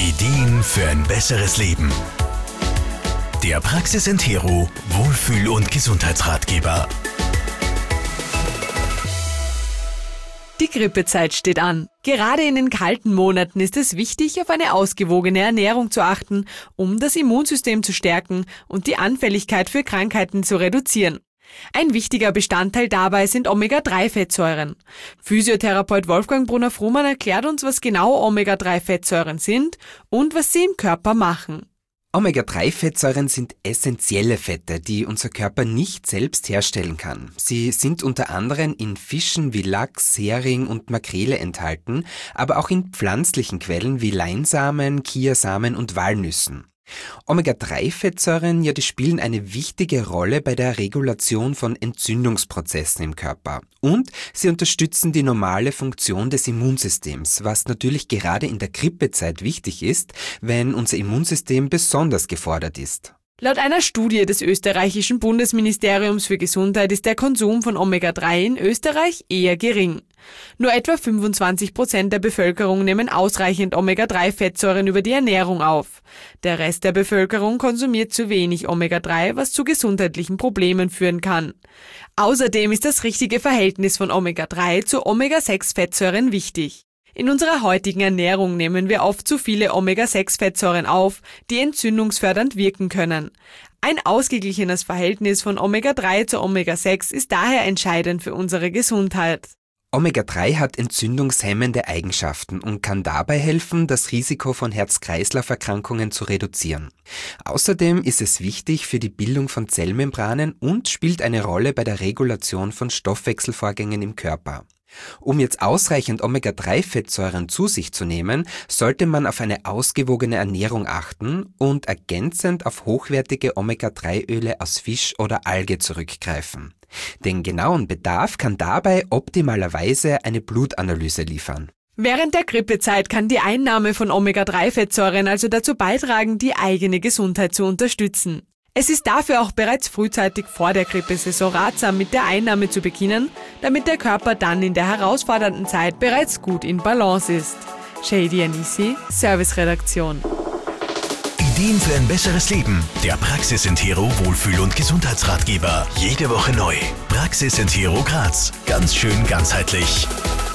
Ideen für ein besseres Leben. Der Praxis Entero Wohlfühl- und Gesundheitsratgeber. Die Grippezeit steht an. Gerade in den kalten Monaten ist es wichtig, auf eine ausgewogene Ernährung zu achten, um das Immunsystem zu stärken und die Anfälligkeit für Krankheiten zu reduzieren. Ein wichtiger Bestandteil dabei sind Omega-3-Fettsäuren. Physiotherapeut Wolfgang Brunner-Frumann erklärt uns, was genau Omega-3-Fettsäuren sind und was sie im Körper machen. Omega-3-Fettsäuren sind essentielle Fette, die unser Körper nicht selbst herstellen kann. Sie sind unter anderem in Fischen wie Lachs, Hering und Makrele enthalten, aber auch in pflanzlichen Quellen wie Leinsamen, Chiasamen und Walnüssen. Omega-3-Fettsäuren, die spielen eine wichtige Rolle bei der Regulation von Entzündungsprozessen im Körper. Und sie unterstützen die normale Funktion des Immunsystems, was natürlich gerade in der Grippezeit wichtig ist, wenn unser Immunsystem besonders gefordert ist. Laut einer Studie des österreichischen Bundesministeriums für Gesundheit ist der Konsum von Omega-3 in Österreich eher gering. Nur etwa 25% der Bevölkerung nehmen ausreichend Omega-3-Fettsäuren über die Ernährung auf. Der Rest der Bevölkerung konsumiert zu wenig Omega-3, was zu gesundheitlichen Problemen führen kann. Außerdem ist das richtige Verhältnis von Omega-3 zu Omega-6-Fettsäuren wichtig. In unserer heutigen Ernährung nehmen wir oft zu viele Omega-6-Fettsäuren auf, die entzündungsfördernd wirken können. Ein ausgeglichenes Verhältnis von Omega-3 zu Omega-6 ist daher entscheidend für unsere Gesundheit. Omega-3 hat entzündungshemmende Eigenschaften und kann dabei helfen, das Risiko von Herz-Kreislauf-Erkrankungen zu reduzieren. Außerdem ist es wichtig für die Bildung von Zellmembranen und spielt eine Rolle bei der Regulation von Stoffwechselvorgängen im Körper. Um jetzt ausreichend Omega-3-Fettsäuren zu sich zu nehmen, sollte man auf eine ausgewogene Ernährung achten und ergänzend auf hochwertige Omega-3-Öle aus Fisch oder Alge zurückgreifen. Den genauen Bedarf kann dabei optimalerweise eine Blutanalyse liefern. Während der Grippezeit kann die Einnahme von Omega-3-Fettsäuren also dazu beitragen, die eigene Gesundheit zu unterstützen. Es ist dafür auch bereits frühzeitig vor der Grippesaison ratsam, mit der Einnahme zu beginnen, damit der Körper dann in der herausfordernden Zeit bereits gut in Balance ist. Shady Anisi, Serviceredaktion. Ideen für ein besseres Leben. Der Praxis Entero Wohlfühl- und Gesundheitsratgeber. Jede Woche neu. Praxis Entero Graz. Ganz schön ganzheitlich.